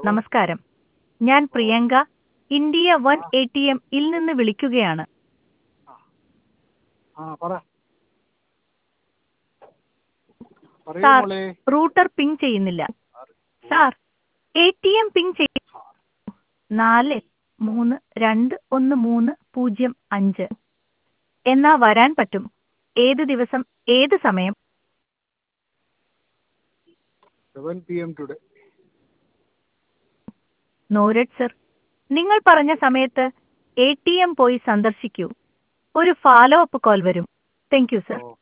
നമസ്കാരം. ഞാൻ Priyanka, India one ATM ഇൽ നിന്ന് വിളിക്കുകയാണ്. പറ പറയൂ സാർ, മോളെ. റൂട്ടർ പിങ് ചെയ്യുന്നില്ല. സാർ, ATM പിങ് ചെയ്യ 4321305 എന്നാ വരാൻ പറ്റും. ഏത് ദിവസം ഏത് സമയം? 7 PM ടുഡേ. നോരഡ് സർ. നിങ്ങൾ പറഞ്ഞ സമയത്ത് ATM പോയി സന്ദർശിക്കൂ. ഒരു ഫോളോ അപ്പ് കോൾ വരും. Thank you sir.